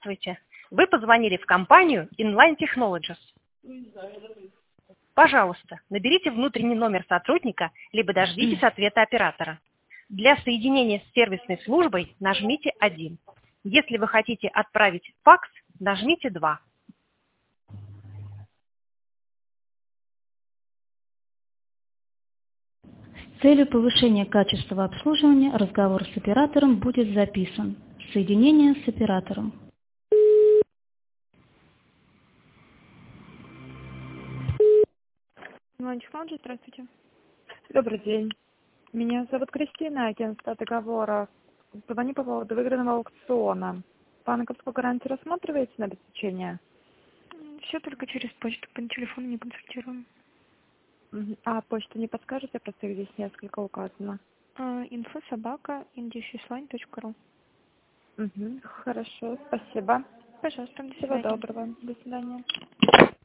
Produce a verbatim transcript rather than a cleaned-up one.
Здравствуйте. Вы позвонили в компанию Inline Technologies. Пожалуйста, наберите внутренний номер сотрудника, либо дождитесь ответа оператора. Для соединения с сервисной службой нажмите один. Если вы хотите отправить факс, нажмите два. С целью повышения качества обслуживания разговор с оператором будет записан. Соединение с оператором. Inline Technologies, здравствуйте. Добрый день. Меня зовут Кристина, агентство договора. Звоню по поводу выигранного аукциона. Банковскую гарантию рассматриваете на обеспечение? Все только через почту, по телефону не консультируем. Мгм. А почту не подскажете? Просто их здесь несколько указано. Инфо собака индишислайн точка ру. Угу. Хорошо, спасибо. Пожалуйста, до Всего свидания. доброго. До свидания.